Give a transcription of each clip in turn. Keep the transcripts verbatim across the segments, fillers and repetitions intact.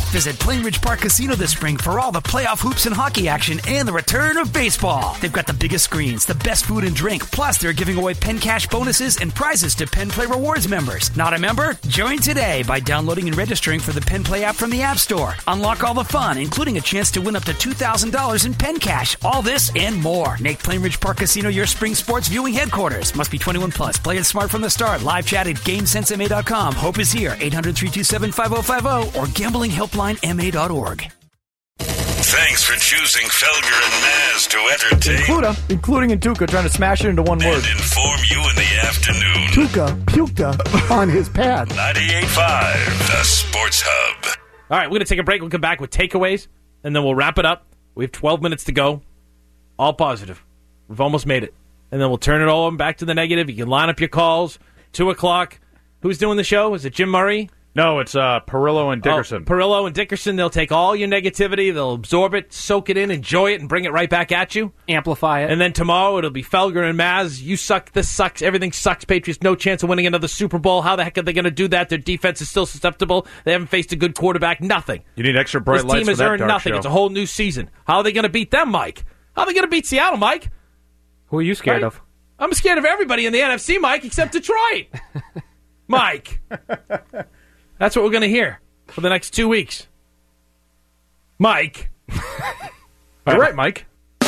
Visit Plainridge Park Casino this spring for all the playoff hoops and hockey action and the return of baseball. They've got the biggest screens, the best food and drink, plus they're giving away Penn Cash bonuses and prizes to Penn Play Rewards members. Not a member? Join today by downloading and registering for the Penn Play app from the App Store. Unlock all the fun, including a chance to win up to two thousand dollars in Penn Cash. All this and more. Make Plainridge Park Casino your spring sports viewing headquarters. Must be twenty-one plus. Play it smart from the start. Live chat at GameSense M A dot com. Hope is here. eight hundred, three two seven, five oh five oh or gambling helpline M A dot org. Thanks for choosing Felger and Maz to entertain. Include, including in Tuca, trying to smash it into one and word. inform you in the afternoon. Tuca puked on his pad. ninety-eight point five, the Sports Hub. All right, we're going to take a break. We'll come back with takeaways, and then we'll wrap it up. We have twelve minutes to go. All positive. We've almost made it. And then we'll turn it all back to the negative. You can line up your calls. two o'clock. Who's doing the show? Is it Jim Murray? No, it's uh, Perillo and Dickerson. Oh, Perillo and Dickerson, they'll take all your negativity, they'll absorb it, soak it in, enjoy it, and bring it right back at you. Amplify it. And then tomorrow it'll be Felger and Maz. You suck, this sucks, everything sucks. Patriots, no chance of winning another Super Bowl. How the heck are they going to do that? Their defense is still susceptible. They haven't faced a good quarterback. Nothing. You need extra bright this lights team for has that earned dark nothing. show. It's a whole new season. How are they going to beat them, Mike? How are they going to beat Seattle, Mike? Who are you scared Right? of? I'm scared of everybody in the N F C, Mike, except Detroit. Mike. That's what we're going to hear for the next two weeks. Mike. All right, Mike.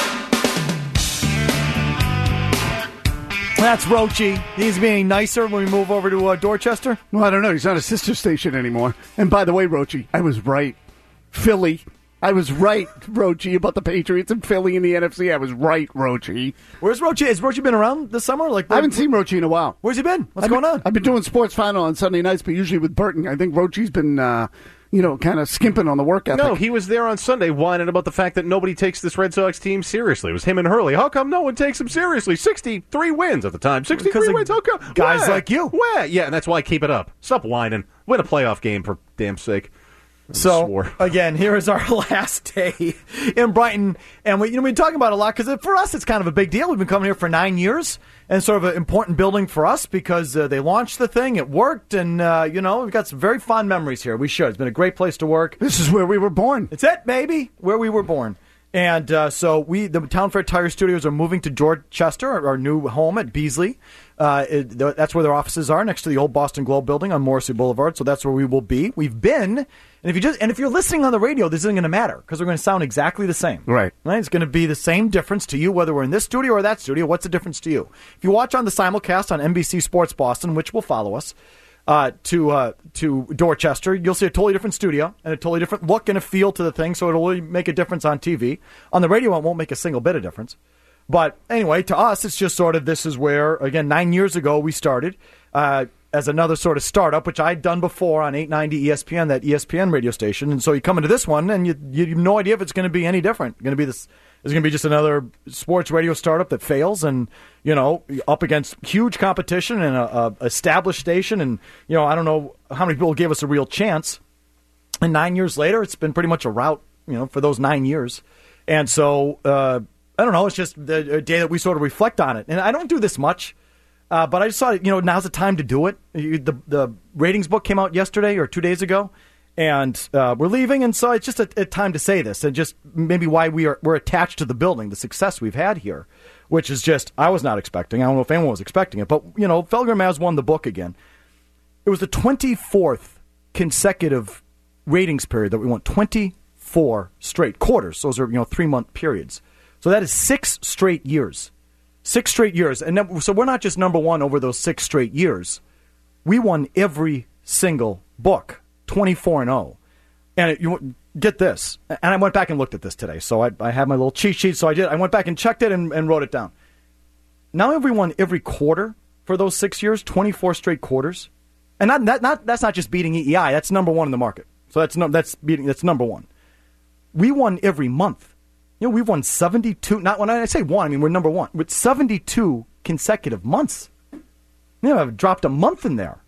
That's Rochi. He's being nicer when we move over to uh, Dorchester. Well, I don't know. He's not a sister station anymore. And by the way, Rochi, I was right. Philly. I was right, Rochi, about the Patriots and Philly in the N F C. I was right, Rochi. Where's Rochi? Has Rochi been around this summer? Like, I haven't seen Rochi in a while. Where's he been? What's I've going been, on? I've been doing Sports Final on Sunday nights, but usually with Burton. I think Rochi's been, uh, you know, kind of skimping on the work ethic. No, he was there on Sunday whining about the fact that nobody takes this Red Sox team seriously. It was him and Hurley. How come no one takes him seriously? sixty-three wins at the time. sixty-three Because of wins. How come? guys Where? like you. Where? Yeah, and that's why I keep it up. Stop whining. Win a playoff game, for damn sake. So, swore. again, here is our last day in Brighton. And we, you know, we've been talking about it a lot because for us, it's kind of a big deal. We've been coming here for nine years and sort of an important building for us because uh, they launched the thing. It worked. And, uh, you know, we've got some very fond memories here. We should. It's been a great place to work. This is where we were born. It's it, baby, where we were born. And uh, so we, the Town Fair Tire Studios, are moving to Dorchester, our, our new home at Beasley. Uh, it, that's where their offices are, next to the old Boston Globe building on Morrissey Boulevard. So that's where we will be. We've been, and if you just and if you're listening on the radio, this isn't going to matter because we're going to sound exactly the same. Right. Right. It's going to be the same difference to you whether we're in this studio or that studio. What's the difference to you? If you watch on the simulcast on N B C Sports Boston, which will follow us uh, to uh, to Dorchester, you'll see a totally different studio and a totally different look and a feel to the thing. So it'll really make a difference on T V. On the radio, it won't make a single bit of difference. But anyway, to us, it's just sort of this is where, again, nine years ago we started uh, as another sort of startup, which I'd done before on eight ninety E S P N, that E S P N radio station. And so you come into this one and you, you have no idea if it's going to be any different. Going to be this is going to be just another sports radio startup that fails and, you know, up against huge competition and a, a established station. And, you know, I don't know how many people gave us a real chance. And nine years later, it's been pretty much a rout, you know, for those nine years. And so, uh, I don't know. It's just the day that we sort of reflect on it. And I don't do this much, uh, but I just thought, you know, now's the time to do it. The, the ratings book came out yesterday or two days ago, and uh, we're leaving. And so it's just a, a time to say this and just maybe why we are, we're attached to the building, the success we've had here, which is just, I was not expecting. I don't know if anyone was expecting it. But, you know, Felger and Maz won the book again. It was the twenty-fourth consecutive ratings period that we won, twenty-four straight quarters. Those are, you know, three-month periods. So that is six straight years. Six straight years. And then, so we're not just number one over those six straight years. We won every single book, twenty-four and oh. And it, you get this. And I went back and looked at this today. So I, I had my little cheat sheet. So I did. I went back and checked it and, and wrote it down. Now we won every quarter for those six years, twenty-four straight quarters. And not, that, not, that's not just beating E E I. That's number one in the market. So that's, no, that's, beating, that's number one. We won every month. You know, we've won seventy-two, not when I say one, I mean we're number one, with seventy-two consecutive months. You know, I've dropped a month in there.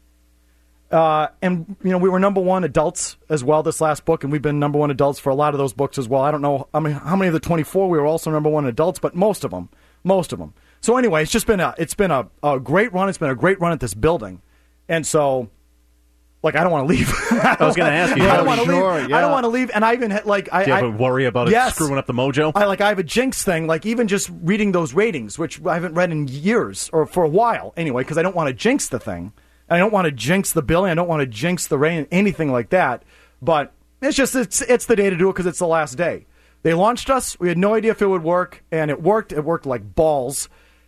Uh, and, you know, we were number one adults as well this last book, and we've been number one adults for a lot of those books as well. I don't know I mean, how many of the twenty-four we were also number one adults, but most of them, most of them. So anyway, it's just been a, it's been a, a great run. It's been a great run at this building. And so Like, I don't want to leave. I was going to ask you. I don't want to sure, leave. yeah. I don't want to leave. And I even had, like, I, Do you have I, a worry about it yes. screwing up the mojo? I like I have a jinx thing, like even just reading those ratings, which I haven't read in years or for a while anyway, because I don't want to jinx the thing. I don't want to jinx the billing. I don't want to jinx the rain, anything like that. But it's just it's it's the day to do it because it's the last day. They launched us. We had no idea if it would work, and it worked. It worked like balls.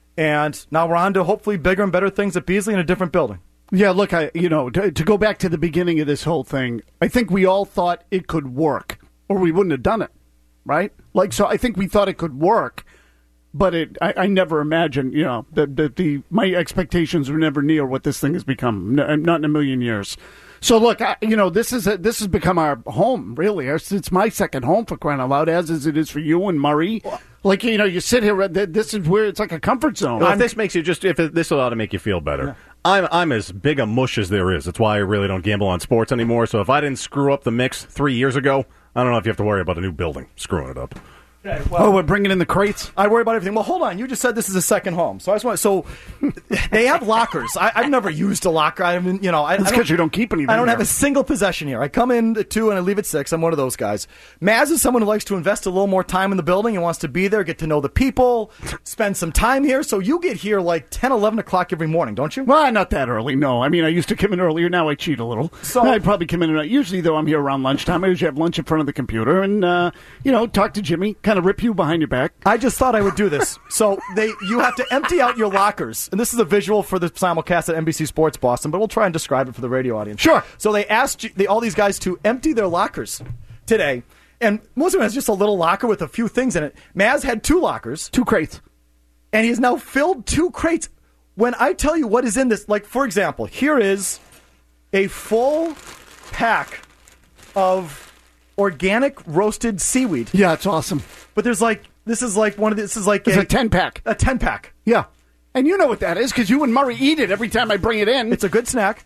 And now we're on to hopefully bigger and better things at Beasley in a different building. Yeah, look, I you know, to, to go back to the beginning of this whole thing, I think we all thought it could work, or we wouldn't have done it, right? Like, so I think we thought it could work, but it I, I never imagined, you know, that the, the my expectations were never near what this thing has become, no, not in a million years. So look, I, you know, this is a, this has become our home, really. It's, it's my second home, for crying out loud, as is it is for you and Murray. Like, you know, you sit here, this is where it's like a comfort zone. Well, if this makes you just, if it, this will ought to make you feel better. Yeah. I'm I'm as big a mush as there is. That's why I really don't gamble on sports anymore. So if I didn't screw up the mix three years ago, I don't know if you have to worry about a new building screwing it up. Okay, well, oh, we're bringing in the crates? I worry about everything. Well, hold on. You just said this is a second home. So I just want so they have lockers. I, I've never used a locker. I mean, you know, I, That's because you don't keep anything. I don't there. have a single possession here. I come in at two and I leave at six. I'm one of those guys. Maz is someone who likes to invest a little more time in the building and wants to be there, get to know the people, spend some time here. So you get here like ten, eleven o'clock every morning, don't you? Well, not that early, no. I mean, I used to come in earlier. Now I cheat a little. So I probably come in. Usually, though, I'm here around lunchtime. I usually have lunch in front of the computer and, uh, you know, talk to Jimmy, kind of rip you behind your back. I just thought I would do this. So they, you have to empty out your lockers. And this is a visual for the simulcast at N B C Sports Boston, but we'll try and describe it for the radio audience. Sure. So they asked you, they, all these guys to empty their lockers today. And most of them has just a little locker with a few things in it. Maz had two lockers. Two crates. And he's now filled two crates. When I tell you what is in this, like, for example, here is a full pack of organic roasted seaweed. Yeah, it's awesome. But there's like, this is like one of the, this is like it's a, a ten-pack. A ten-pack. Yeah. And you know what that is because you and Murray eat it every time I bring it in. It's a good snack.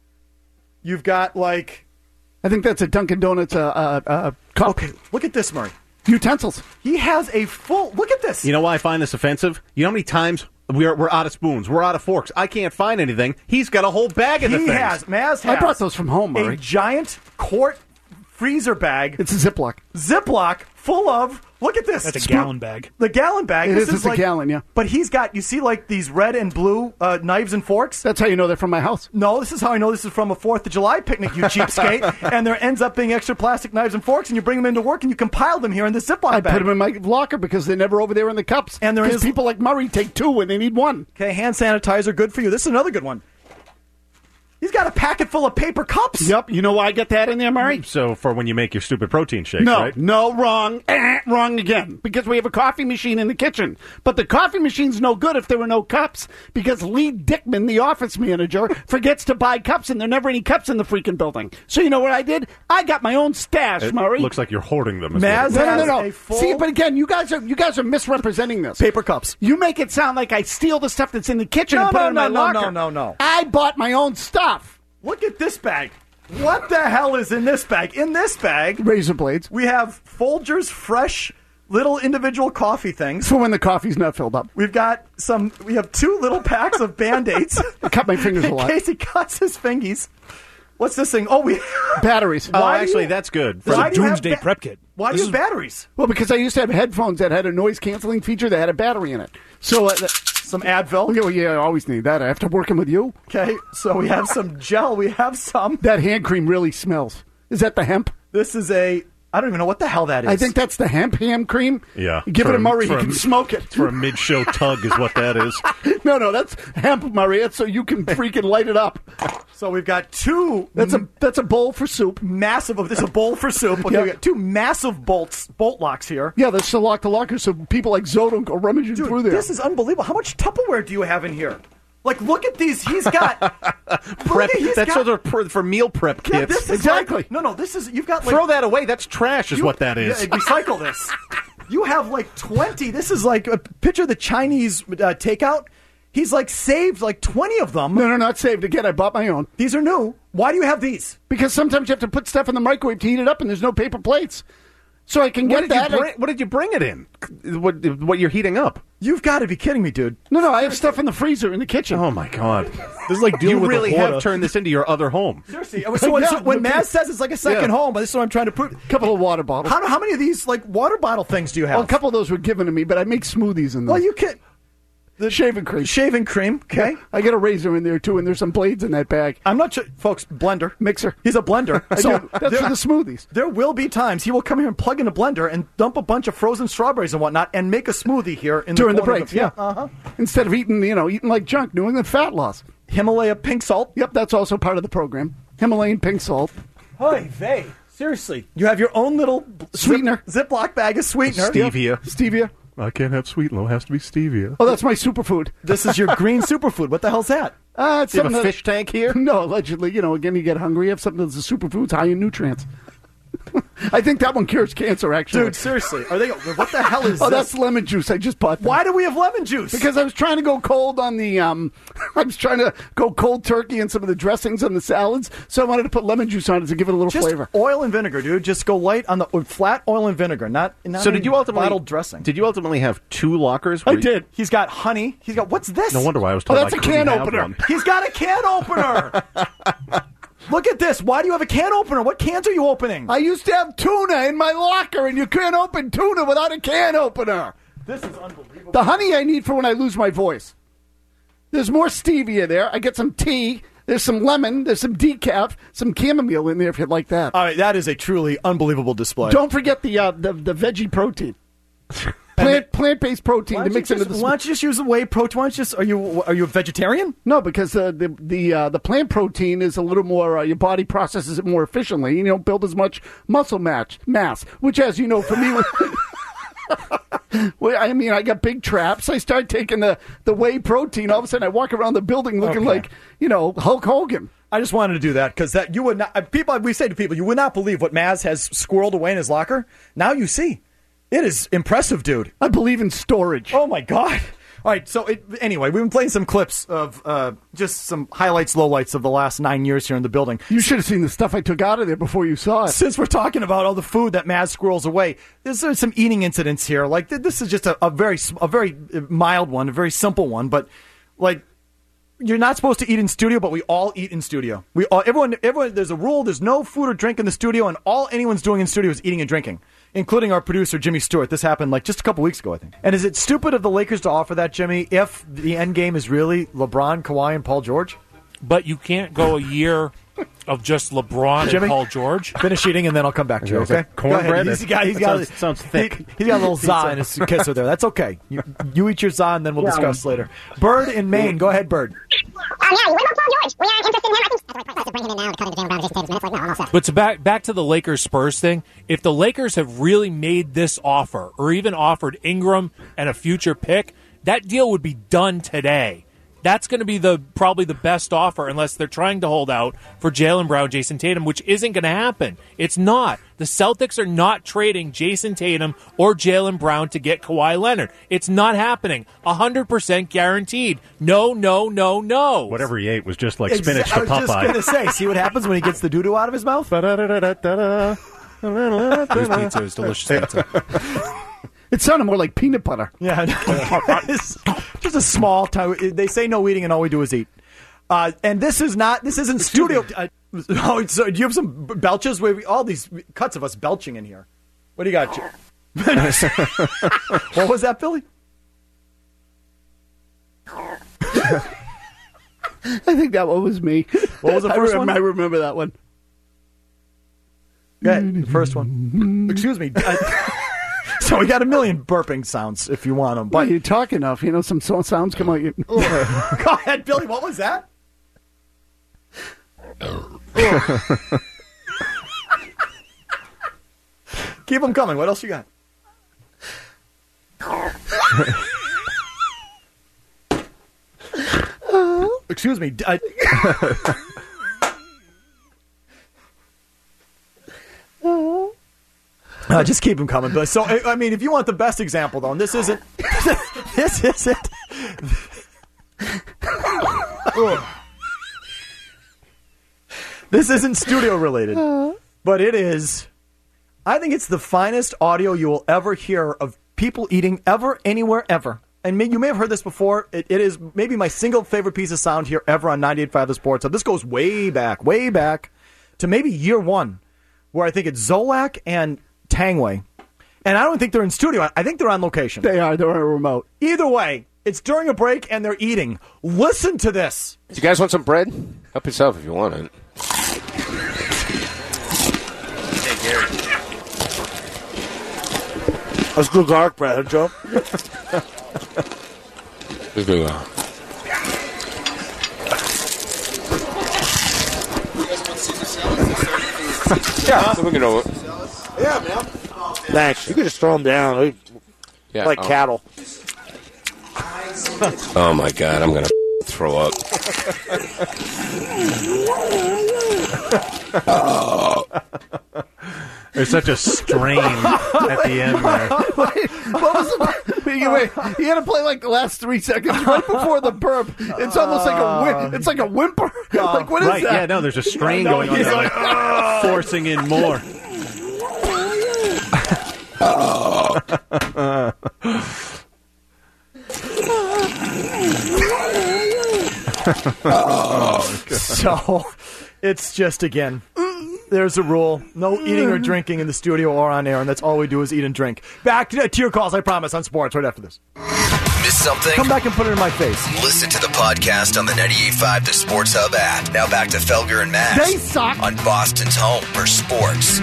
You've got like... I think that's a Dunkin' Donuts uh, uh, uh, cup. Okay, look at this, Murray. Utensils. He has a full... Look at this. You know why I find this offensive? You know how many times we're, we're out of spoons, we're out of forks, I can't find anything. He's got a whole bag of the he things. has, Maz has... I brought those from home, Murray. A giant quart freezer bag. It's a Ziploc. Ziploc full of... Look at this. That's a Spoon- gallon bag. The gallon bag. It this is, is it's a like, gallon, yeah. But he's got, you see like these red and blue uh, knives and forks? That's how you know they're from my house. No, this is how I know this is from a fourth of July picnic, you cheapskate. And there ends up being extra plastic knives and forks, and you bring them into work, and you compile them here in this Ziploc I bag. put them in my locker because they're never over there in the cups. And there is people like Murray take two when they need one. Okay, hand sanitizer, good for you. This is another good one. He's got a packet full of paper cups. Yep. You know why I get that in there, Murray? So for when you make your stupid protein shakes, No, right? no, wrong. Eh, wrong again. Because we have a coffee machine in the kitchen. But the coffee machine's no good if there were no cups. Because Lee Dickman, the office manager, forgets to buy cups, and there are never any cups in the freaking building. So you know what I did? I got my own stash, It Murray. looks like you're hoarding them. is Maz what it no, no, has no, no. a full- See, but again, you guys are you guys are misrepresenting this. Paper cups. You make it sound like I steal the stuff that's in the kitchen No, and put no, it in my no, no, locker. no, no, no. I bought my own stuff. Look at this bag. What the hell is in this bag? In this bag, Razor blades. we have Folgers fresh little individual coffee things. For when the coffee's not filled up. We've got some, we have two little packs of Band-Aids. I cut my fingers a in lot. case he cuts his fingies. What's this thing? Oh, we... Batteries. Oh, Why do actually, you- that's good. Why do you have Doomsday ba- prep kit. Why do This you have is- batteries? Well, because I used to have headphones that had a noise canceling feature that had a battery in it. So, uh, th- Some Advil. okay, well, yeah, I always need that after working with you. Okay, so we have some gel. We have some. That hand cream really smells. Is that the hemp? This is a... I don't even know what the hell that is. I think that's the hemp hand cream. Yeah. Give For it a- to Murray. He for a- can smoke it. For a mid-show tug is what that is. No, no, that's hemp, Murray. That's so you can freaking light it up. So we've got two... That's a that's a bowl for soup. massive... This is a bowl for soup. Okay, Yeah. we got two massive bolts, bolt locks here. Yeah, that's to lock the locker so people like Zoe don't go rummaging Dude, through there. this is unbelievable. How much Tupperware do you have in here? Like, look at these. He's got... Prep. He's That's got, sort of pr- for meal prep Yeah, kits. this is Exactly. Like, no, no, this is... You've got like... Throw that away. That's trash is you- what that is. Yeah, recycle this. You have like twenty. This is like a picture of the Chinese uh, takeout. He's like saved like twenty of them. no, no, not saved. Again, I bought my own. These are new. Why do you have these? Because sometimes you have to put stuff in the microwave to heat it up and there's no paper plates. So I can What get did, that. you bring, what did you bring it in? What, what you're heating up? You've got to be kidding me, dude. No, no, I have stuff in the freezer in the kitchen. Oh my God! This is like dealing You with really the have quota. turned this into your other home. Seriously. So when, so when Yeah. Maz says it's like a second Yeah. home, but this is what I'm trying to prove. A couple of water bottles. How, how many of these like water bottle things do you have? Well, a couple of those were given to me, but I make smoothies in them. Well, you can. the shaving cream. Shaving cream, okay. I got a razor in there, too, and there's some blades in that bag. I'm not sure, folks, blender. Mixer. He's a blender. I So do. That's there, for the smoothies. there will be times he will come here and plug in a blender and dump a bunch of frozen strawberries and whatnot and make a smoothie here in During the the corner breaks, of yeah. Uh-huh. Instead of eating, you know, eating like junk, New England fat loss. Himalaya pink salt. Yep, that's also part of the program. Himalayan pink salt. Hey, vey. Seriously. You have your own little Sweetener. Zip, Ziploc bag of sweetener. Stevia. Stevia. I can't have sweetener. It has to be stevia. Oh, that's my superfood. This is your green superfood. What the hell's that? Uh, it's Do you have something a that- fish tank here? No, allegedly. You know, again, you get hungry, you have something that's a superfood, it's high in nutrients. I think that one cures cancer, actually. Dude, seriously. Are they? What the hell is oh, this? that's lemon juice. I just bought that. Why do we have lemon juice? Because I was trying to go cold on the, um, I was trying to go cold turkey and some of the dressings on the salads, so I wanted to put lemon juice on it to give it a little just flavor. oil and vinegar, dude. Just go light on the uh, flat oil and vinegar, not, not So any did you ultimately bottled dressing. Did you ultimately have two lockers? I where you- did. He's got honey. He's got what's this? No wonder why I was Oh, told that's I a couldn't can have opener. one. He's got a can opener. Look at this. Why do you have a can opener? What cans are you opening? I used to have tuna in my locker, and you can't open tuna without a can opener. This is unbelievable. The honey I need for when I lose my voice. There's more stevia there. I get some tea. There's some lemon. There's some decaf. Some chamomile in there if you'd like that. All right, that is a truly unbelievable display. Don't forget the uh, the, the veggie protein. Plant plant based protein why to don't, you mix into just, the. why don't you just use the whey protein? Why don't you just, are you are you a vegetarian? No, because uh, the the uh, the plant protein is a little more. Uh, your body processes it more efficiently. You don't build as much muscle mass, mass which, as you know, for me. Well, I mean, I got big traps. I start taking the, the whey protein. All of a sudden, I walk around the building looking Okay. like, you know, Hulk Hogan. I just wanted to do that because that you would not. uh, People, we say to people, you would not believe what Maz has squirreled away in his locker. Now you see, it is impressive, dude. I believe in storage. Oh my god! All right, so it, anyway, we've been playing some clips of uh, just some highlights, lowlights of the last nine years here in the building. You should have seen the stuff I took out of there before you saw it. Since we're talking about all the food that Maz squirrels away, there's, there's some eating incidents here. Like th- this is just a, a very s- a very mild one, a very simple one, but like. You're not supposed to eat in studio, but we all eat in studio. We all, everyone, everyone. There's a rule. There's no food or drink in the studio, and all anyone's doing in studio is eating and drinking, including our producer Jimmy Stewart. This happened like just a couple weeks ago, I think. And is it stupid of the Lakers to offer that, Jimmy? If the end game is really LeBron, Kawhi, and Paul George, But you can't go a year of just LeBron Jimmy? and Paul George. finish eating, and then I'll come back to you. Is Okay? that cornbread? Go ahead. He's got. He's That got. sounds- sounds thick. He, he's got a little za in his kisser there. That's okay. You, you eat your za, and then we'll discuss later. Bird in Maine. Go ahead, Bird. Um, yeah, what about Paul George? We aren't interested in him. I think that's what I to bring him in now to cut into Jalen Brown in just ten minutes. Like, no, I'm all set. But to back back to the Lakers Spurs thing, if the Lakers have really made this offer, or even offered Ingram and a future pick, that deal would be done today. That's going to be the probably the best offer, unless they're trying to hold out for Jalen Brown, Jason Tatum, which isn't going to happen. It's not. The Celtics are not trading Jason Tatum or Jalen Brown to get Kawhi Leonard. It's not happening. one hundred percent guaranteed. No, no, no, no. Whatever he ate was just like spinach Exa- I to was just Popeye. going to say, see what happens when he gets the doo-doo out of his mouth? Ba-da-da-da-da-da. There's pizza. It's delicious pizza. It sounded more like peanut butter. Yeah, it's just a small time. They say no eating, and all we do is eat. Uh, and this is not. This isn't studio. Uh, oh, so do you have some belches? We all these cuts of us belching in here. What do you got? What was that, Billy? I think that one was me. What was the I first rem- one? I remember that one. Go ahead, the first one. Excuse me. Uh, so we got a million burping sounds if you want them. But But you talk enough, you know, some so- sounds come out. You- go ahead, Billy. What was that? Keep them coming. What else you got? Excuse me. I- Uh, just keep them coming. But so, I I mean, if you want the best example, though, and this isn't, this isn't. Ugh. This isn't studio related, but it is. I think it's the finest audio you will ever hear of people eating ever, anywhere, ever. and may, you may have heard this before. It, it is maybe my single favorite piece of sound here ever on ninety-eight point five The Sports. So this goes way back, way back to maybe year one, where I think it's Zolak and Tangway. And I don't think they're in studio. I think they're on location. They are. They're on a remote. Either way, it's during a break and they're eating. Listen to this. Do you guys want some bread? Help yourself if you want it. Hey, Gary. That's good garlic bread, huh, Joe? Let's do that. Yeah, we can know it. Yeah, man. Thanks. You can just throw them down. Yeah, like oh. cattle. Oh, my God. I'm going to throw up. Oh. There's such a strain at the end there. Wait, what was the, wait, wait, you got to play like the last three seconds right before the burp. It's almost like a whi- it's like a whimper. Like what is right, that? yeah, no, there's a strain no, going on he's there, like, like, forcing in more. Oh, so it's just, again, there's a rule. No eating or drinking in the studio or on air, and that's all we do is eat and drink. Back to, to your calls, I promise, on sports right after this. Miss something? Come back and put it in my face. Listen to the podcast on the ninety-eight point five The Sports Hub app. Now back to Felger and Maz. They suck. On Boston's home for sports.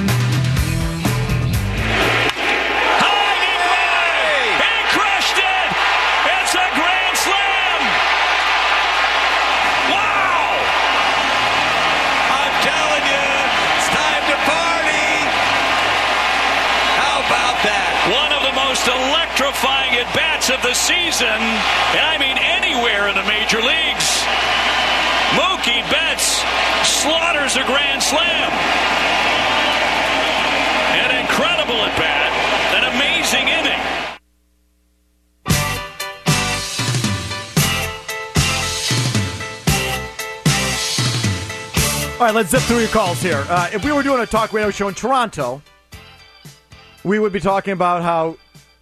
Electrifying at-bats of the season, and I mean anywhere in the major leagues. Mookie Betts slaughters a grand slam. An incredible at-bat, an amazing inning. All right, let's zip through your calls here. Uh, if we were doing a talk radio show in Toronto, we would be talking about how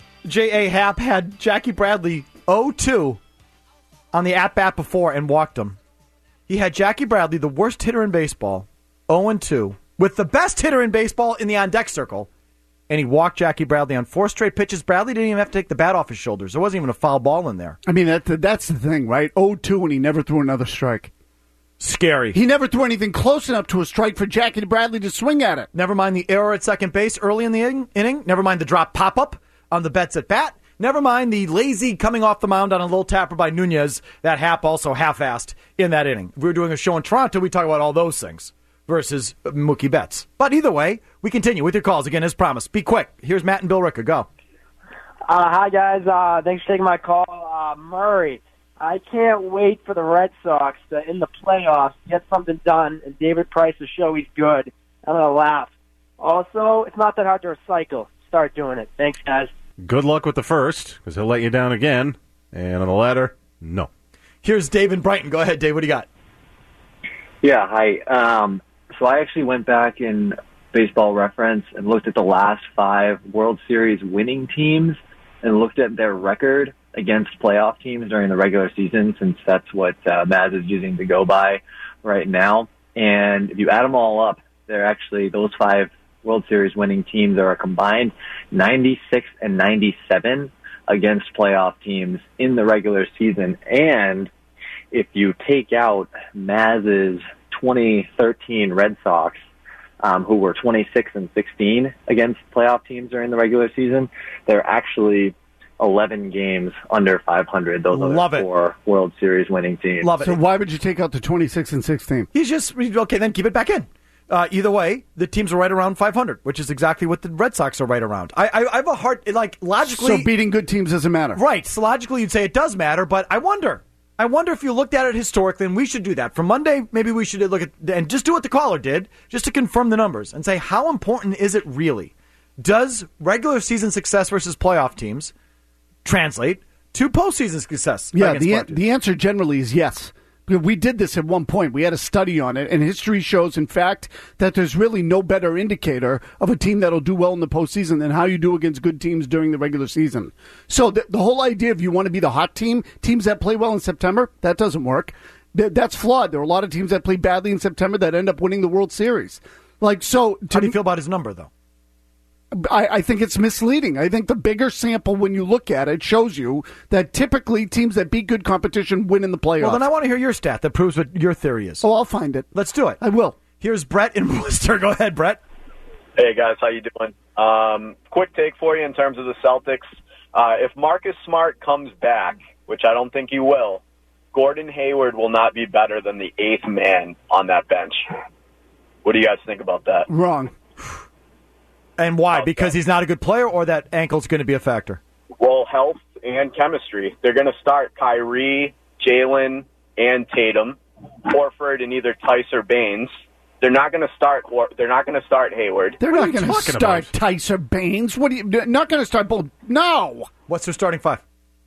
J A. Happ had Jackie Bradley oh two on the at-bat before and walked him. He had Jackie Bradley, the worst hitter in baseball, oh and two, with the best hitter in baseball in the on-deck circle, and he walked Jackie Bradley on four straight pitches. Bradley didn't even have to take the bat off his shoulders. There wasn't even a foul ball in there. I mean, that, that's the thing, right? oh two, and he never threw another strike. Scary. He never threw anything close enough to a strike for Jackie Bradley to swing at it. Never mind the error at second base early in the in- inning. Never mind the drop pop-up on the Betts at bat. Never mind the lazy coming off the mound on a little tapper by Nunez that Happ also half-assed in that inning. If we were doing a show in Toronto, we'd talk about all those things versus Mookie Betts. But either way, we continue with your calls. Again, as promised. Be quick. Here's Matt and Bill Ricker. Go. Uh, hi, guys. Uh, thanks for taking my call. Uh, Murray, I can't wait for the Red Sox to, in the playoffs, get something done, and David Price to show he's good. I'm going to laugh. Also, it's not that hard to recycle. Start doing it. Thanks, guys. Good luck with the first, because he'll let you down again. And on the latter, no. Here's Dave in Brighton. Go ahead, Dave. What do you got? Yeah, hi. Um, so I actually went back in Baseball Reference and looked at the last five World Series winning teams and looked at their record against playoff teams during the regular season, since that's what uh, Maz is using to go by right now. And if you add them all up, they're actually, those five World Series winning teams are a combined ninety-six and ninety-seven against playoff teams in the regular season. And if you take out Maz's twenty thirteen Red Sox, um, who were twenty-six and sixteen against playoff teams during the regular season, they're actually eleven games under five hundred. Those Love are it. four World Series winning teams. Love it. So why would you take out the twenty-six and sixteen? He's just, okay, then keep it back in. Uh, either way, the teams are right around five hundred, which is exactly what the Red Sox are right around. I, I, I have a hard, like, logically. So beating good teams doesn't matter. Right. So logically, you'd say it does matter, but I wonder. I wonder if you looked at it historically, and we should do that. For Monday, maybe we should look at, and just do what the caller did, just to confirm the numbers, and say, how important is it really? Does regular season success versus playoff teams translate to postseason success? Yeah, against the playoff an- teams? the answer generally is yes. We did this at one point. We had a study on it, and history shows, in fact, that there's really no better indicator of a team that'll do well in the postseason than how you do against good teams during the regular season. So the, the whole idea of you want to be the hot team, teams that play well in September, that doesn't work. Th- that's flawed. There are a lot of teams that play badly in September that end up winning the World Series. Like so. How do you feel about his number, though? I, I think it's misleading. I think the bigger sample, when you look at it, shows you that typically teams that beat good competition win in the playoffs. Well, then I want to hear your stat that proves what your theory is. Oh, I'll find it. Let's do it. I will. Here's Brett in Worcester. Go ahead, Brett. Hey, guys. How you doing? Um, quick take for you in terms of the Celtics. Uh, if Marcus Smart comes back, which I don't think he will, Gordon Hayward will not be better than the eighth man on that bench. What do you guys think about that? Wrong. And why? Because he's not a good player, or that ankle's going to be a factor? Well, health and chemistry. They're going to start Kyrie, Jalen, and Tatum, Horford, and either Tice or Baines. They're not going to start. They're not going to start Hayward. They're not going to start about? Tice or Baines. What? Are you not going to start both? No. What's their starting five?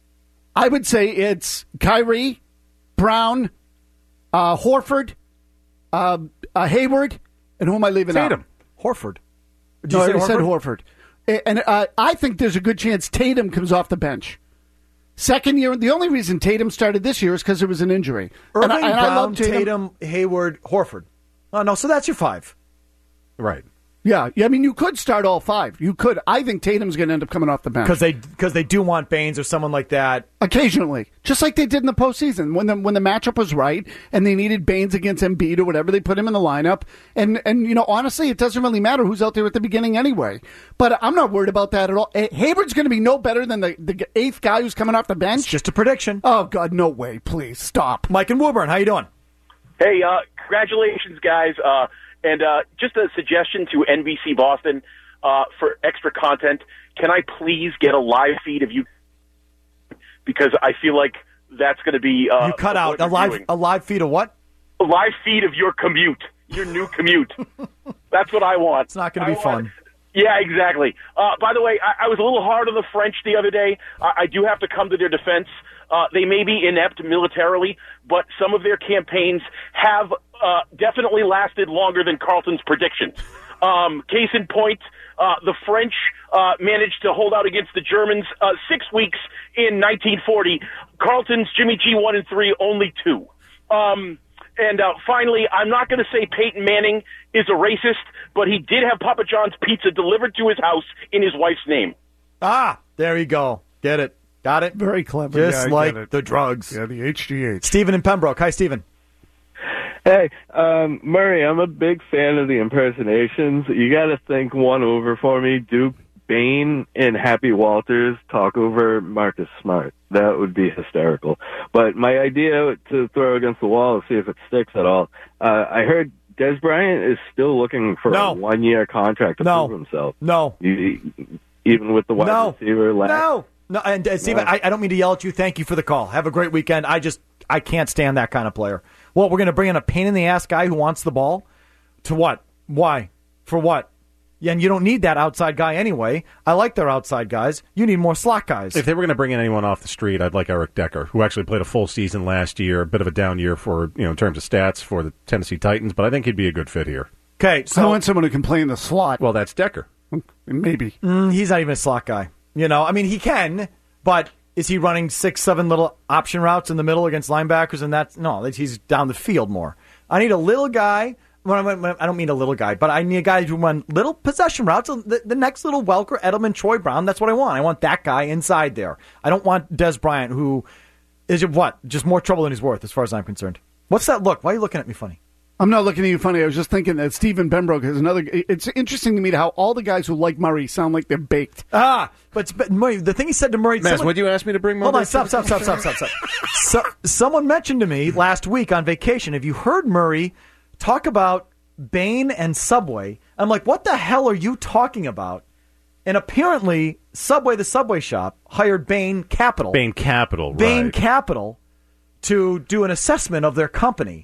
I would say it's Kyrie, Brown, uh, Horford, uh, uh, Hayward, and who am I leaving Tatum. out? Horford. Did no, you say I Horford? said Horford. And uh, I think there's a good chance Tatum comes off the bench. Second year, the only reason Tatum started this year is because there was an injury. Irving, and I, and Brown, I love Tatum. Tatum, Hayward, Horford. Oh, no, so that's your five. Right. Yeah, yeah. I mean, you could start all five. You could. I think Tatum's going to end up coming off the bench because they because they do want Baines or someone like that occasionally, just like they did in the postseason when the when the matchup was right and they needed Baines against Embiid or whatever. They put him in the lineup, and and you know honestly, it doesn't really matter who's out there at the beginning anyway. But I'm not worried about that at all. Hayward's going to be no better than the, the eighth guy who's coming off the bench. It's just a prediction. Oh God, no way! Please stop. Mike and Woburn, how you doing? Hey, uh, congratulations, guys. Uh, And uh, just a suggestion to N B C Boston uh, for extra content. Can I please get a live feed of you? Because I feel like that's going to be uh, you cut out a live viewing. a live feed of what? A live feed of your commute, your new commute. That's what I want. It's not going to be I fun. Want, yeah, exactly. Uh, by the way, I, I was a little hard on the French the other day. I, I do have to come to their defense. Uh, they may be inept militarily, but some of their campaigns have uh, definitely lasted longer than Carlton's predictions. Um, case in point, uh, the French uh, managed to hold out against the Germans uh, six weeks in nineteen forty. Carlton's Jimmy G one and three, only two. Um, and uh, finally, I'm not going to say Peyton Manning is a racist, but he did have Papa John's pizza delivered to his house in his wife's name. Ah, there you go. Get it. Got it? Very clever. Just yeah, like the drugs. Yeah, the H G H. Stephen in Pembroke. Hi, Stephen. Hey, um, Murray, I'm a big fan of the impersonations. You got to think one over for me. Duke Bain and Happy Walters talk over Marcus Smart. That would be hysterical. But my idea to throw against the wall to see if it sticks at all, uh, I heard Des Bryant is still looking for no. a one-year contract to no. prove himself. No. You, even with the wide no. receiver last. No. No, and uh, Stephen, no. I, I don't mean to yell at you. Thank you for the call. Have a great weekend. I just, I can't stand that kind of player. Well, we're going to bring in a pain-in-the-ass guy who wants the ball? To what? Why? For what? Yeah, and you don't need that outside guy anyway. I like their outside guys. You need more slot guys. If they were going to bring in anyone off the street, I'd like Eric Decker, who actually played a full season last year, a bit of a down year for, you know, in terms of stats for the Tennessee Titans, but I think he'd be a good fit here. Okay, so I want someone who can play in the slot. Well, that's Decker. Maybe. Mm, he's not even a slot guy. You know, I mean, he can, but is he running six, seven little option routes in the middle against linebackers? And that's no, he's down the field more. I need a little guy. When I, when I don't mean a little guy, but I need a guy who run little possession routes. The, the next little Welker, Edelman, Troy Brown. That's what I want. I want that guy inside there. I don't want Des Bryant, who is what just more trouble than he's worth, as far as I'm concerned. What's that look? Why are you looking at me funny? I'm not looking at you funny. I was just thinking that Stephen Pembroke has another. It's interesting to me how all the guys who like Murray sound like they're baked. Ah, but, but Murray, the thing he said to Murray. Maz, would you ask me to bring? Hold on, stop, stop, stop, stop, stop, stop. So, someone mentioned to me last week on vacation. Have you heard Murray talk about Bain and Subway? I'm like, what the hell are you talking about? And apparently, Subway, the Subway shop, hired Bain Capital. Bain Capital, right. Bain Capital to do an assessment of their company.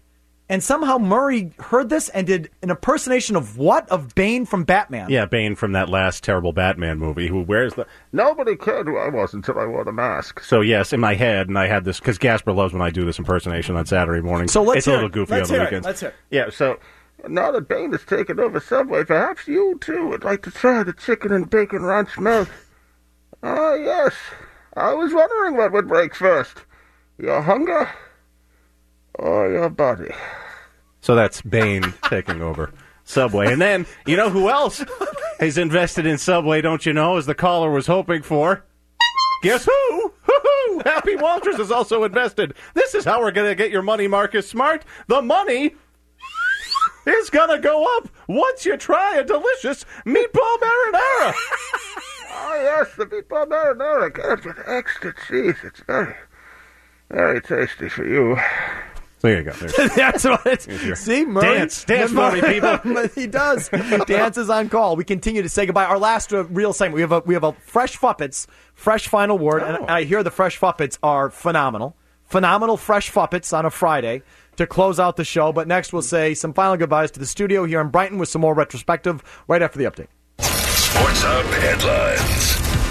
And somehow Murray heard this and did an impersonation of what? Of Bane from Batman. Yeah, Bane from that last terrible Batman movie who wears the... Nobody cared who I was until I wore the mask. So, yes, in my head, and I had this... Because Gasper loves when I do this impersonation on Saturday morning. So let's It's hear a little it. goofy Let's on the hear it. weekends. Let's hear it. Yeah, so... Now that Bane has taken over Subway, perhaps you, too, would like to try the chicken and bacon ranch milk. Ah, yes. I was wondering what would break first. Your hunger or your body? So that's Bane taking over Subway. And then, you know who else is invested in Subway, don't you know, as the caller was hoping for? Guess who? Hoo-hoo! Happy Walters is also invested. This is how we're going to get your money, Marcus Smart. The money is going to go up once you try a delicious meatball marinara. Oh, yes, the meatball marinara. Get it with extra cheese. It's very, very tasty for you. So there you go. There's, That's what it's. Here's your- See, Murray, Dance, dance for me, people. He does. Dance is on call. We continue to say goodbye. Our last uh, real segment. We have a we have a fresh Fuppets, fresh final word, Oh. and I hear the fresh Fuppets are phenomenal, phenomenal fresh Fuppets on a Friday to close out the show. But next, we'll say some final goodbyes to the studio here in Brighton with some more retrospective right after the update. Sports Hub headlines.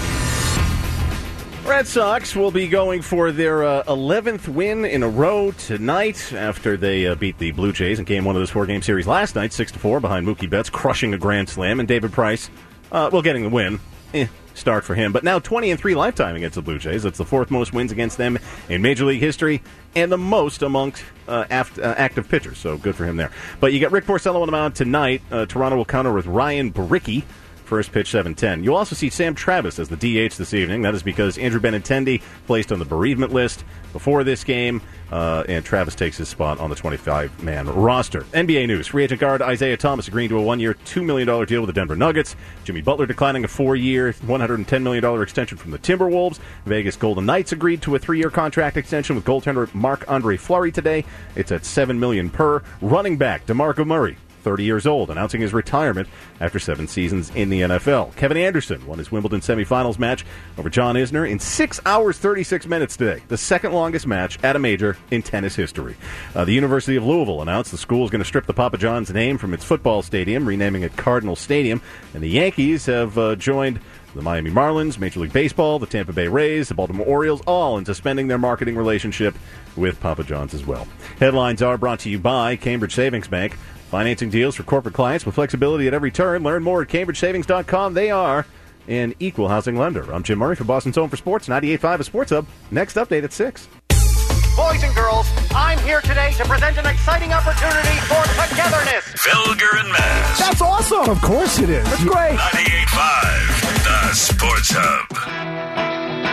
Red Sox will be going for their uh, eleventh win in a row tonight after they uh, beat the Blue Jays in Game One of this four-game series last night, six to four, behind Mookie Betts crushing a grand slam, and David Price, uh, well, getting the win. Eh, start for him, but now twenty and three lifetime against the Blue Jays. That's the fourth most wins against them in Major League history, and the most amongst uh, aft, uh, active pitchers. So good for him there. But you got Rick Porcello on the mound tonight. Uh, Toronto will counter with Ryan Baricki. First pitch, seven ten. You'll also see Sam Travis as the D H this evening. That is because Andrew Benintendi placed on the bereavement list before this game, uh, and Travis takes his spot on the twenty-five man roster. N B A news. Free agent guard Isaiah Thomas agreeing to a one-year, two million dollars deal with the Denver Nuggets. Jimmy Butler declining a four-year, one hundred ten million dollars extension from the Timberwolves. Vegas Golden Knights agreed to a three-year contract extension with goaltender Marc-Andre Fleury today. It's at seven million dollars per. Running back DeMarco Murray, thirty years old, announcing his retirement after seven seasons in the N F L. Kevin Anderson won his Wimbledon semifinals match over John Isner in six hours, thirty-six minutes today, the second longest match at a major in tennis history. Uh, the University of Louisville announced the school is going to strip the Papa John's name from its football stadium, renaming it Cardinal Stadium, and the Yankees have uh, joined the Miami Marlins, Major League Baseball, the Tampa Bay Rays, the Baltimore Orioles, all in suspending their marketing relationship with Papa John's as well. Headlines are brought to you by Cambridge Savings Bank. Financing deals for corporate clients with flexibility at every turn. Learn more at cambridge savings dot com. They are an equal housing lender. I'm Jim Murray for Boston's Home for Sports, ninety-eight point five of Sports Hub. Next update at six. Boys and girls, I'm here today to present an exciting opportunity for togetherness. Felger and Maz. That's awesome. Of course it is. That's great. ninety-eight point five, the Sports Hub.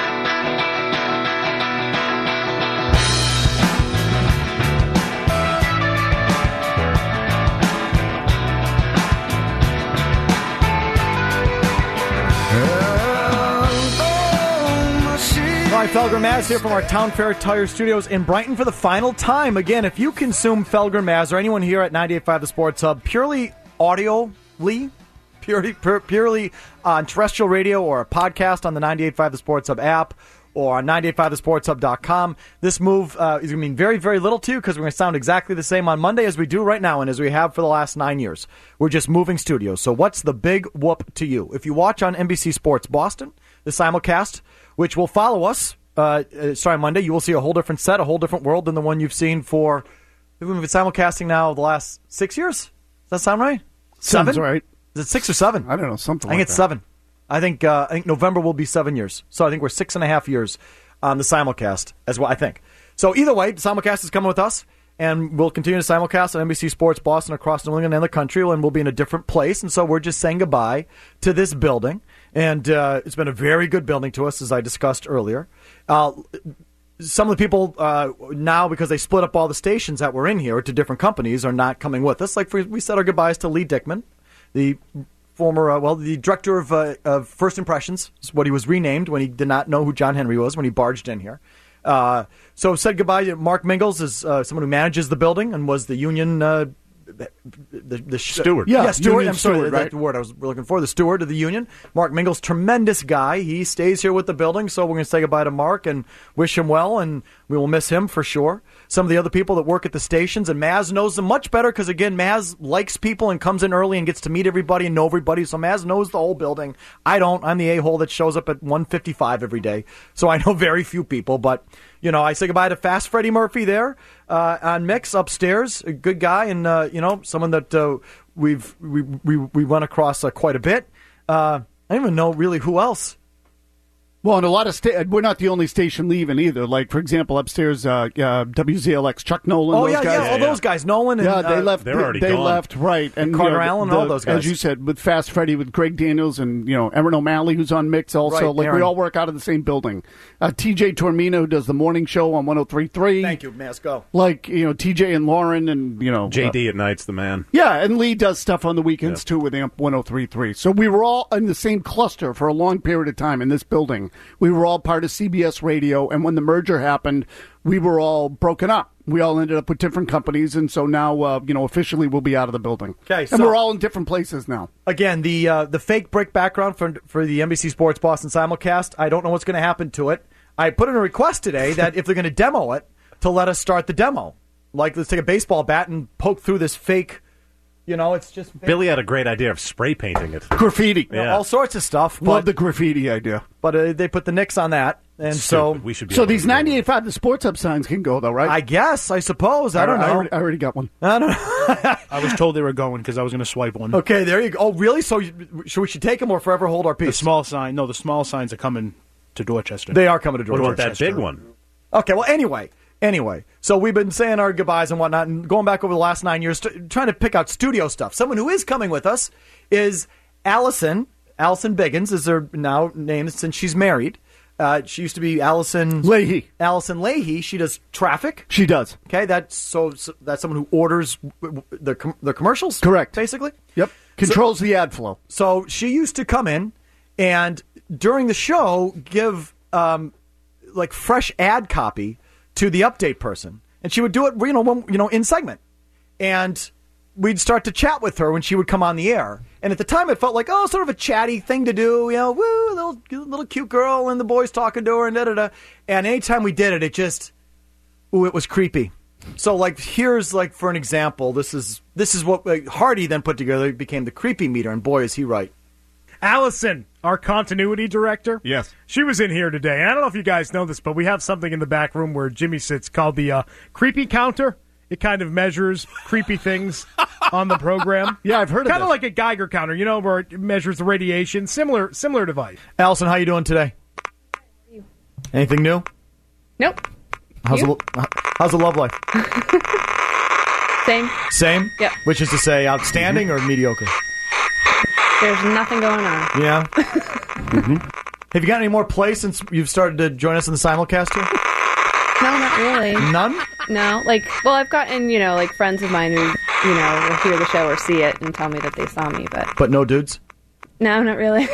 All right, Felger Maz here from our Town Fair Tire Studios in Brighton for the final time. Again, if you consume Felger Maz or anyone here at ninety-eight point five The Sports Hub purely audio-ly, purely, pur- purely on terrestrial radio or a podcast on the ninety-eight point five The Sports Hub app or on ninety-eight point five the sports hub dot com, this move uh, is going to mean very, very little to you because we're going to sound exactly the same on Monday as we do right now and as we have for the last nine years. We're just moving studios. So what's the big whoop to you? If you watch on N B C Sports Boston, the simulcast, which will follow us uh, uh, starting Monday, you will see a whole different set, a whole different world than the one you've seen for, we've been simulcasting now the last six years. Does that sound right? Seven? Sounds right. Is it six or seven? I don't know, something I think like it's that. seven. I think uh, I think November will be seven years. So I think we're six and a half years on the simulcast as well, I think. So either way, the simulcast is coming with us, and we'll continue to simulcast on N B C Sports Boston across New England and the country, and we'll be in a different place. And so we're just saying goodbye to this building. And uh, it's been a very good building to us, as I discussed earlier. Uh, some of the people uh, now, because they split up all the stations that were in here to different companies, are not coming with us. Like we said our goodbyes to Lee Dickman, the former, uh, well, the director of, uh, of First Impressions, is what he was renamed when he did not know who John Henry was when he barged in here. Uh, so said goodbye to Mark Mingles, as uh, someone who manages the building and was the union uh, the, the Steward. Yeah, Yeah, steward. union I'm sorry, steward, that's right? the word I was looking for. The steward of the union, Mark Mingles, tremendous guy. He stays here with the building, so we're going to say goodbye to Mark and wish him well, and we will miss him for sure. Some of the other people that work at the stations, and Maz knows them much better because, again, Maz likes people and comes in early and gets to meet everybody and know everybody, so Maz knows the whole building. I don't. I'm the a-hole that shows up at one fifty-five every day, so I know very few people, but... You know, I say goodbye to Fast Freddie Murphy there uh, on Mix upstairs. A good guy and, uh, you know, someone that uh, we've we, we, we run across uh, quite a bit. Uh, I don't even know really who else. Well, and a lot of sta- we're not the only station leaving either. Like, for example, upstairs, uh, uh, W Z L X, Chuck Nolan. Oh, those yeah, guys. yeah, all those guys. Nolan and yeah, they uh, left. they're already they gone. left, right. And Carter you know, Allen the, and all those guys. As you said, with Fast Freddie, with Greg Daniels and, you know, Erin O'Malley, who's on Mix also. Right, like, Aaron. we all work out of the same building. Uh, T J Tormino, who does the morning show on one oh three point three. Thank you, Maz. Go. Like, you know, T J and Lauren and, you know. J D uh, at night's the man. Yeah, and Lee does stuff on the weekends, too, with Amp one oh three point three. So we were all in the same cluster for a long period of time in this building. We were all part of C B S Radio, and when the merger happened, we were all broken up. We all ended up with different companies, and so now, uh, you know, officially we'll be out of the building. Okay, and so- we're all in different places now. Again, the uh, the fake brick background for for the N B C Sports Boston simulcast, I don't know what's going to happen to it. I put in a request today that if they're going to demo it, to let us start the demo. Like, let's take a baseball bat and poke through this fake, you know, it's just... Fake. Billy had a great idea of spray painting it. Graffiti. You know, Yeah. all sorts of stuff. But, Love the graffiti idea. But uh, they put the Knicks on that, and so... Stupid. We should be So able to these do it. ninety-eight point five, the Sports Hub signs can go, though, right? I guess, I suppose. I don't I know. already, I already got one. I don't know. I was told they were going because I was going to swipe one. Okay, there you go. Oh, really? So you, so we should take them or forever hold our peace? The small sign, no, the small signs are coming to Dorchester. They are coming to What Dorchester. about that big one? Okay, well, anyway, anyway. So we've been saying our goodbyes and whatnot, and going back over the last nine years, t- trying to pick out studio stuff. Someone who is coming with us is Allison. Allison Biggins is her now name since she's married. Uh, she used to be Allison Leahy. Allison Leahy. She does traffic. She does. Okay, that's so, so that's someone who orders w- w- the com- the commercials. Correct. Basically. Yep. Controls the ad flow. So she used to come in and during the show give um, like fresh ad copy to the update person, and she would do it, you know, when, you know, in segment, and we'd start to chat with her when she would come on the air. And at the time, it felt like, oh, sort of a chatty thing to do, you know, woo, little little cute girl, and the boys talking to her, and da da da. And anytime we did it, it just, ooh, it was creepy. So, like, here's like for an example, this is this is what like, Hardy then put together. It became the creepy meter, and boy, is he right. Allison, our continuity director. Yes. She was in here today. And I don't know if you guys know this, but we have something in the back room where Jimmy sits called the uh, creepy counter. It kind of measures creepy things on the program. Yeah, I've heard of Kind of this. like a Geiger counter, you know, where it measures the radiation. Similar similar device. Allison, how you doing today? Anything new? Nope. How's You? the how's the love life? Same. Same. Yep. Which is to say, outstanding or mediocre? There's nothing going on. Yeah. mm-hmm. Have you got any more play since you've started to join us in the simulcast here? No, not really. None? No. Like, well, I've gotten, you know, like friends of mine who, you know, will hear the show or see it and tell me that they saw me, but But no dudes. no, not really.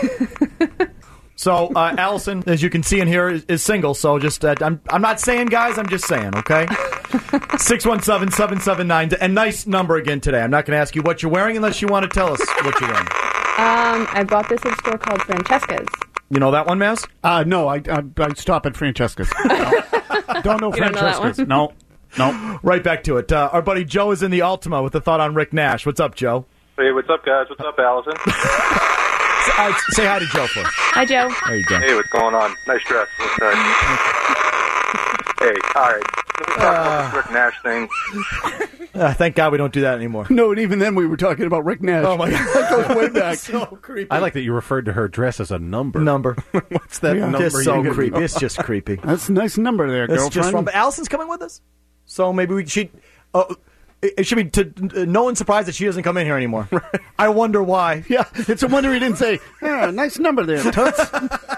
So uh, Allison, as you can see in here, is, is single. So just uh, I'm I'm not saying guys, I'm just saying. Okay. Six one seven seven seven nine and nice number again today. I'm not going to ask you what you're wearing unless you want to tell us what you're wearing. um, I bought this at a store called Francesca's. You know that one, Maz? Uh, no, I, I, I stop at Francesca's. Don't know You don't know that Francesca's. one? No. No. Right back to it. Uh, our buddy Joe is in the Altima with a thought on Rick Nash. What's up, Joe? Hey, what's up, guys? What's up, Allison? Uh, say hi to Joe first. Hi, Joe. There you go. Hey, what's going on? Nice dress. Looks nice. Hey, all right. Let me talk about this Rick Nash thing. Uh, thank God we don't do that anymore. No, and even then we were talking about Rick Nash. Oh, my God. That goes way back. So creepy. I like that you referred to her dress as a number. Number. What's that Yeah. number? Just so you're gonna- creepy. It's just creepy. That's a nice number there, It's girlfriend. just from. But Allison's coming with us, so maybe we she. Uh, it it should be to uh, no one's surprised that she doesn't come in here anymore. I wonder why. Yeah, it's a wonder he didn't say, ah, nice number there, Toots.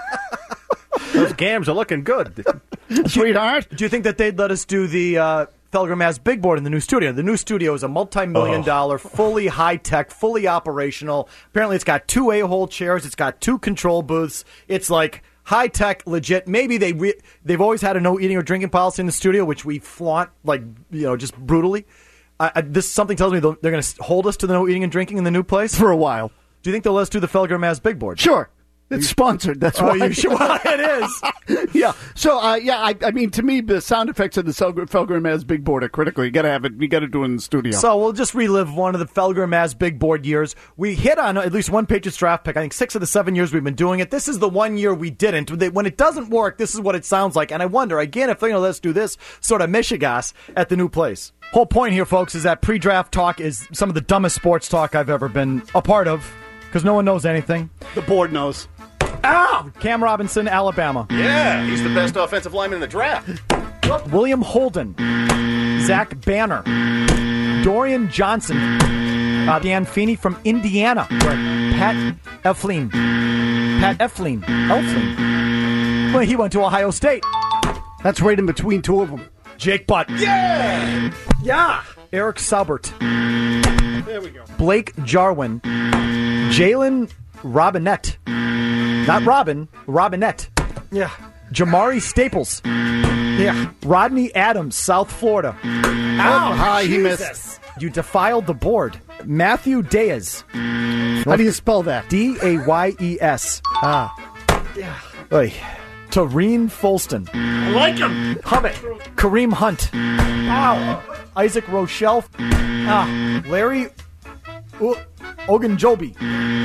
Those gams are looking good. Sweetheart. Do you think that they'd let us do the uh, Felger Maz big board in the new studio? The new studio is a multi-million Oh. dollar, fully high-tech, fully operational. Apparently it's got two A-hole chairs. It's got two control booths. It's like high-tech, legit. Maybe they re- they've always had a no eating or drinking policy in the studio, which we flaunt, like, you know, just brutally. I, I, this something tells me they'll- they're going to hold us to the no eating and drinking in the new place for a while. Do you think they'll let us do the Felger and Maz big board? Sure. It's sponsored. That's Oh, why. you sure? Well, it is. Yeah. So, uh, yeah, I, I mean, to me, the sound effects of the Felger, Felger and Maz big board are critical. You got to have it. You got to do it in the studio. So we'll just relive one of the Felger and Maz big board years. We hit on at least one Patriots draft pick. I think six of the seven years we've been doing it. This is the one year we didn't. When it doesn't work, this is what it sounds like. And I wonder, again, if they're going to let us do this sort of Michigas at the new place. Whole point here, folks, is that pre-draft talk is some of the dumbest sports talk I've ever been a part of because no one knows anything. The board knows. Ow! Cam Robinson, Alabama. Yeah, he's the best offensive lineman in the draft. William Holden, Zach Banner, Dorian Johnson, uh, Dan Feeney from Indiana, Pat Elflein, Pat Elflein, Elflein. Well, he went to Ohio State. That's right in between two of them. Jake Butt. Yeah! Yeah! Eric Saubert. There we go. Blake Jarwin, Jalen Robinette. Not Robin, Robinette. Yeah. Jamari Staples. Yeah. Rodney Adams, South Florida. Ow, hi, he Jesus. missed. You defiled the board. Matthew Diaz. How do you spell that? D A Y E S. Ah. Yeah. Oy. Tareen Folston. I like him. Hum it. Kareem Hunt. Ow. Isaac Rochelle. Ah. Larry o- Ogunjobi.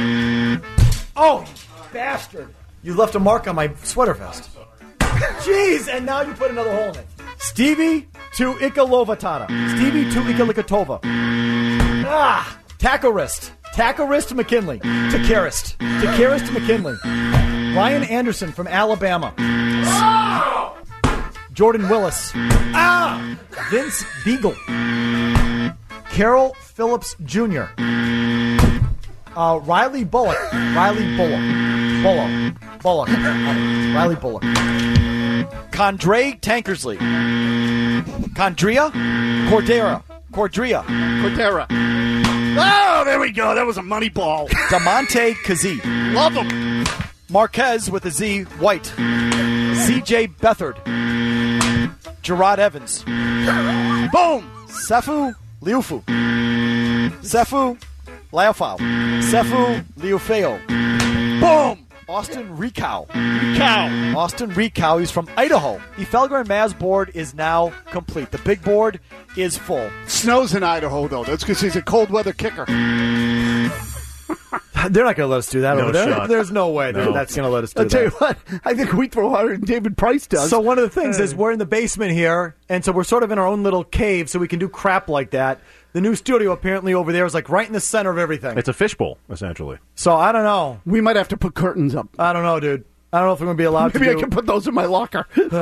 Oh, bastard. You left a mark on my sweater vest. Jeez, and now you put another hole in it. Stevie to Ikalovatata. Stevie to Ikalikatova. Ah, Takarist. Takarist to McKinley. To Karist. To Karist to McKinley. Ryan Anderson from Alabama. Oh! Jordan Willis. Ah! Vince Beagle. Carol Phillips Junior Uh, Riley Bullock. Riley Bullock. Bullock. Bullock. Riley Bullock. Condre Tankersley. Condria? Cordera. Cordria. Cordera. Oh, there we go. That was a money ball. Damonte Kazee. Love him. Marquez with a Z. White. C J Beathard. Gerard Evans. Boom! Sefu Liufu. Sefu Liufau. Sefu Liufeo. Boom! Austin Ricow. Ricow. Austin Ricow. He's from Idaho. The Felger and Maz board is now complete. The big board is full. Snows in Idaho, though. That's because he's a cold weather kicker. They're not going to let us do that No over there. shot. There's no way No. that's going to let us do I'll that. tell you what. I think we throw harder than David Price does. So one of the things is we're in the basement here, and so we're sort of in our own little cave, so we can do crap like that. The new studio apparently over there is like right in the center of everything. It's a fishbowl, essentially. So I don't know. We might have to put curtains up. I don't know, dude. I don't know if we're going to be allowed Maybe to I do... can put those in my locker.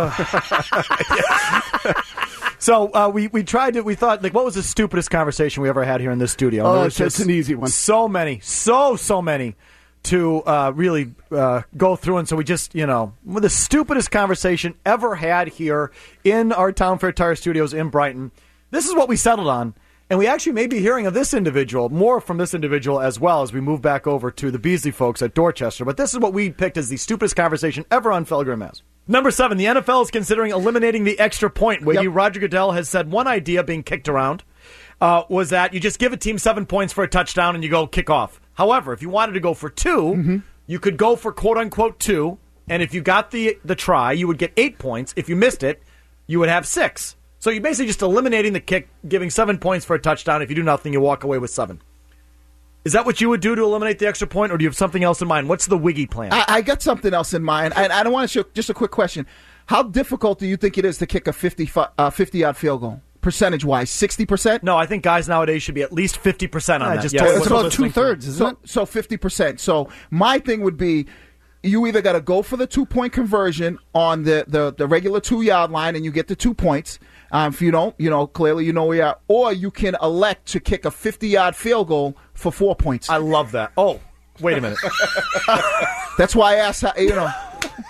So uh, we we tried to. We thought, like, what was the stupidest conversation we ever had here in this studio? And Oh, there was it's- it's just an easy one. So many, so so many to uh, really uh, go through, and so we just, you know, the stupidest conversation ever had here in our Town Fair Tire Studios in Brighton. This is what we settled on. And we actually may be hearing of this individual, more from this individual as well as we move back over to the Beasley folks at Dorchester. But this is what we picked as the stupidest conversation ever on Felger and Maz. Number seven, the N F L is considering eliminating the extra point. Wiggy, Yep. Roger Goodell has said one idea being kicked around uh, was that you just give a team seven points for a touchdown and you go kick off. However, if you wanted to go for two, Mm-hmm. you could go for quote-unquote two, and if you got the the try, you would get eight points. If you missed it, you would have six. So you're basically just eliminating the kick, giving seven points for a touchdown. If you do nothing, you walk away with seven. Is that what you would do to eliminate the extra point, or do you have something else in mind? What's the Wiggy plan? I, I got something else in mind. I, I don't want to show, just a quick question. How difficult do you think it is to kick a fifty, uh, fifty-yard field goal, percentage-wise? sixty percent? No, I think guys nowadays should be at least fifty percent on I that. just Yes. told- That's it's what about I was thinking. two-thirds, isn't it? So fifty percent. So my thing would be you either got to go for the two-point conversion on the, the, the regular two-yard line and you get the two points. Um, if you don't, you know, clearly you know where you are. Or you can elect to kick a fifty-yard field goal for four points. I love that. Oh, wait a minute. That's why I asked, how- you know.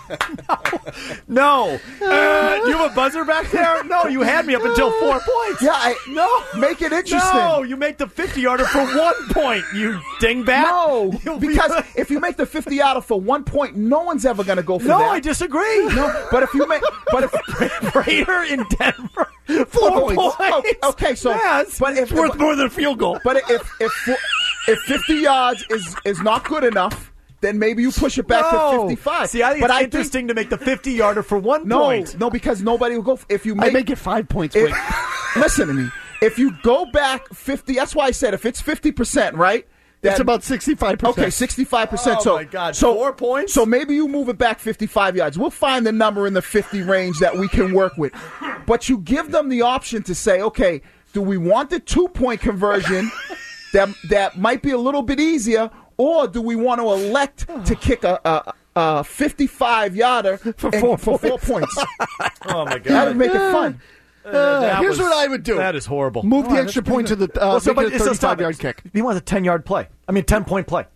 No. Uh, do you have a buzzer back there? No, you had me up until four points. Yeah, I, no. Make it interesting. No, you make the fifty-yarder for one point, you dingbat. No, You'll be- because if you make the fifty-yarder for one point, no one's ever going to go for No, that. I disagree. No, but if you make, but if Raider in Denver, four points. points. Okay, okay, so Yes, but if it's worth more than a field goal. But if if if fifty yards is is not good enough, then maybe you push it back No. to fifty-five. See, I think but it's I interesting to make the fifty-yarder for one no, point. no, because nobody will go. f- If you make, I make it five points. if- Wait. listen to me. If you go back fifty, that's why I said if it's fifty percent, right? It's then- about sixty-five percent. Okay, sixty-five percent. Oh, so, my God. So, Four points? So maybe you move it back fifty-five yards. We'll find the number in the fifty range that we can work with. But you give them the option to say, okay, do we want the two-point conversion that that might be a little bit easier, or do we want to elect to kick a, a, a fifty-five-yarder For and- four for four points. points? Oh, my God. That would make it fun. Uh, That here's was- what I would do. That is horrible. Move the Oh, extra that's point to pretty the good. uh, Well, so, make but it a it's still stop thirty-five it. yard kick. He wants a ten-yard play. I mean, ten-point play.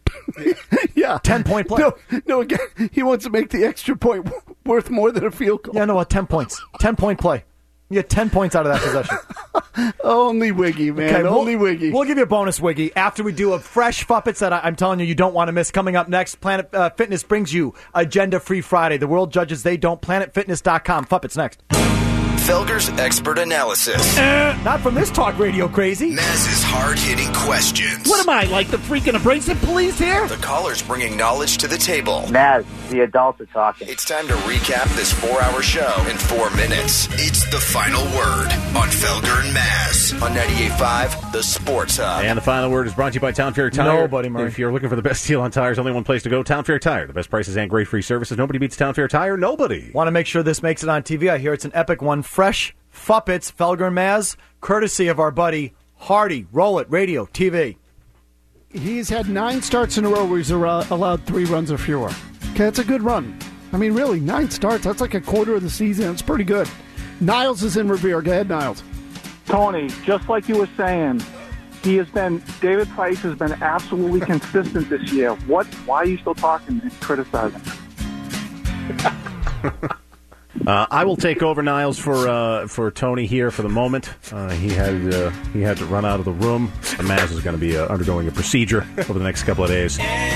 Yeah, ten-point play. No, no. Again, he wants to make the extra point worth more than a field goal. Yeah, no, what? ten points. ten-point play. You get ten points out of that possession. Only Wiggy, man. Okay, Only we'll, Wiggy. We'll give you a bonus, Wiggy, after we do a fresh Fuppets that I, I'm telling you you don't want to miss. Coming up next, Planet uh, Fitness brings you Agenda Free Friday. The world judges they don't. planet fitness dot com. Fuppets next. Felger's expert analysis. Not from this talk radio crazy. Maz's hard-hitting questions. What am I, like the freaking abrasive police here? The callers bringing knowledge to the table. Maz, the adults are talking. It's time to recap this four-hour show in four minutes. It's the final word on Felger and Maz on ninety-eight point five, The Sports Hub. And the final word is brought to you by Town Fair Tire. Nobody, Murray. If you're looking for the best deal on tires, only one place to go, Town Fair Tire. The best prices and great free services. Nobody beats Town Fair Tire. Nobody. Want to make sure this makes it on T V. I hear it's an epic one. Fresh Fuppets, Felger and Maz, courtesy of our buddy Hardy. Roll it, radio, T V. He's had nine starts in a row where he's ar- allowed three runs or fewer. Okay, that's a good run. I mean, really, nine starts. That's like a quarter of the season. It's pretty good. Niles is in Revere. Go ahead, Niles. Tony, just like you were saying, he has been, David Price has been absolutely consistent this year. What? Why are you still talking and criticizing? Uh, I will take over, Niles, for uh, for Tony here for the moment. Uh, he had uh, he had to run out of the room. And Maz is going to be uh, undergoing a procedure over the next couple of days,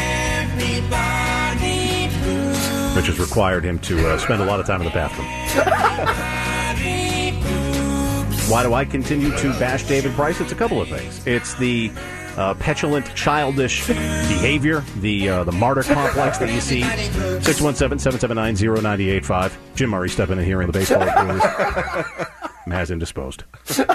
which has required him to uh, spend a lot of time in the bathroom. Why do I continue to bash David Price? It's a couple of things. It's the uh, petulant, childish behavior, the uh, the martyr complex that you see. six one seven, seven seven nine, zero nine eight five. Jim Murray stepping in here in the baseball booth. Has him disposed.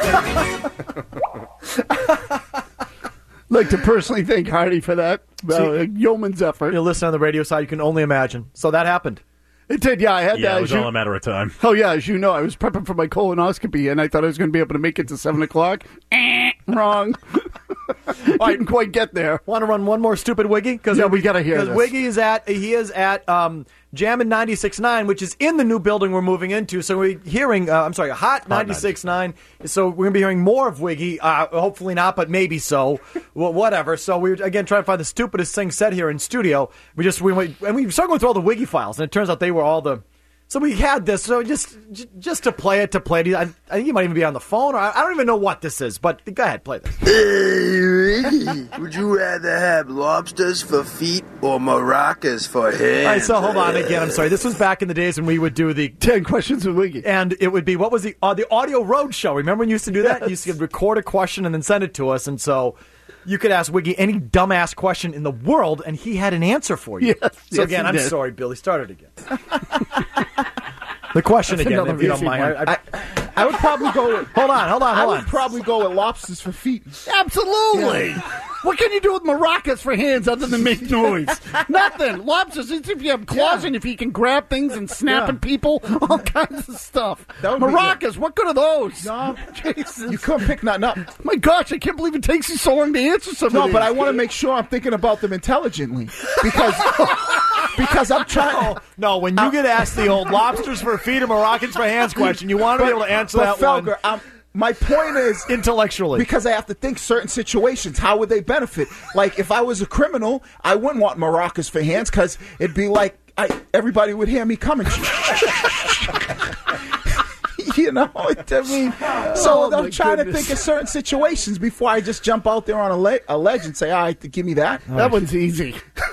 Like to personally thank Hardy for that. Uh, See, yeoman's effort. You listen on the radio side, you can only imagine. So that happened. It did, yeah. I had Yeah, that. it was as you- all a matter of time. Oh, yeah, as you know, I was prepping for my colonoscopy, and I thought I was going to be able to make it to seven o'clock. Eh, wrong. Didn't quite get there. Want to run one more stupid Wiggy? Cause Yeah, we gotta hear Because this. Wiggy is at he is at um, Jammin' ninety-six point nine, which is in the new building we're moving into. So we're hearing, uh, I'm sorry, Hot ninety-six point nine. So we're going to be hearing more of Wiggy. Uh, hopefully not, but maybe so. Well, whatever. So we're again trying to find the stupidest thing said here in studio. We just we went, and we started going through all the Wiggy files, and it turns out they were all the. So we had this, so just j- just to play it, to play it. I, I think you might even be on the phone, or I, I don't even know what this is, but go ahead, play this. Hey, would you rather have lobsters for feet or maracas for head? All right, so hold on again. I'm sorry. This was back in the days when we would do the ten questions with Wiggy, and it would be what was the uh, the audio road show? Remember when you used to do that? You used to record a question and then send it to us, and so you could ask Wiggy any dumbass question in the world, and he had an answer for you. Yes, so yes, again, he I'm did. sorry, Billy. Start it again. The question That's again, another if you don't easy mind. one. I, I, I would probably go with. hold on, hold on, I hold would on. probably go with lobsters for feet. Absolutely. Yeah. What can you do with maracas for hands other than make noise? Nothing. Lobsters, it's if you have claws Yeah. and if you can grab things and snap Yeah. at people, all kinds of stuff. That would be Maracas, what good are those? No, Jesus. you couldn't pick nothing up. My gosh, I can't believe it takes you so long to answer some No, of but I these. want to make sure I'm thinking about them intelligently because because I'm trying. No, no, when you get asked the old lobsters for feet or Moroccans for hands question, you want to be able to answer but that Felger, one I'm, my point is intellectually. because I have to think certain situations. How would they benefit? Like if I was a criminal, I wouldn't want maracas for hands because it'd be like I, everybody would hear me coming. You know, I mean, so Oh, I'm my trying to goodness. think of certain situations before I just jump out there on a, le- a ledge and say, all right, give me that. That one's easy.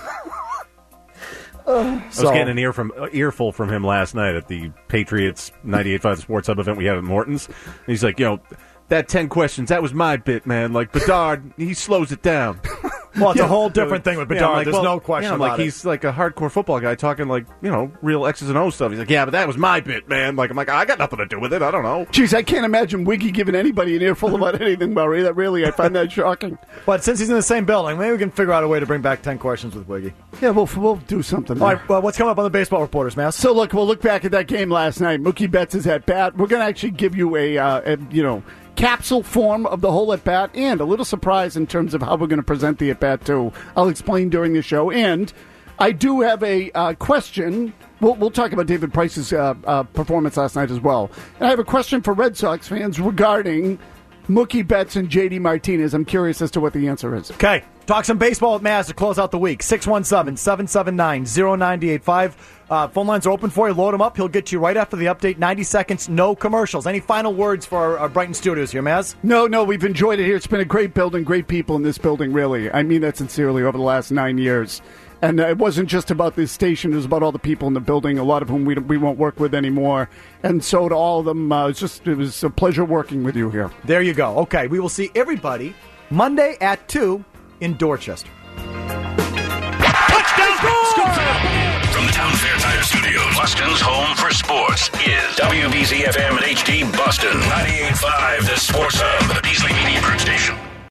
I was getting an ear from, uh, earful from him last night at the Patriots ninety-eight point five Sports Hub event we had at Morton's. And he's like, you know, that ten questions, that was my bit, man. Like, Bedard, he slows it down. Well, it's a whole different thing with Yeah, Bedard. I'm like, There's well, no question yeah, I'm about like, it. he's like a hardcore football guy talking like, you know, real X's and O's stuff. He's like, yeah, but that was my bit, man. Like, I'm like, I got nothing to do with it. I don't know. Jeez, I can't imagine Wiggy giving anybody an earful about anything, Murray. That really, I find that shocking. But since he's in the same building, maybe we can figure out a way to bring back ten questions with Wiggy. Yeah, we'll, we'll do something. All right, well, what's coming up on the Baseball Reporters, Mass? So, look, we'll look back at that game last night. Mookie Betts is at bat. We're going to actually give you a, uh, a, you know, capsule form of the whole at-bat and a little surprise in terms of how we're going to present the at-bat, too. I'll explain during the show. And I do have a uh, question. We'll, we'll talk about David Price's uh, uh, performance last night as well. And I have a question for Red Sox fans regarding Mookie Betts and J D Martinez. I'm curious as to what the answer is. Okay, talk some baseball with Maz to close out the week. six one seven, seven seven nine, zero nine eight five. Uh, phone lines are open for you. Load them up. He'll get to you right after the update. ninety seconds, no commercials. Any final words for our, our Brighton studios here, Maz? No, no, we've enjoyed it here. It's been a great building, great people in this building, really. I mean that sincerely over the last nine years. And uh, it wasn't just about this station. It was about all the people in the building, a lot of whom we, we won't work with anymore. And so to all of them, uh, it's just, it was a pleasure working with you here. There you go. Okay, we will see everybody Monday at two in Dorchester. Touchdown! Scoop,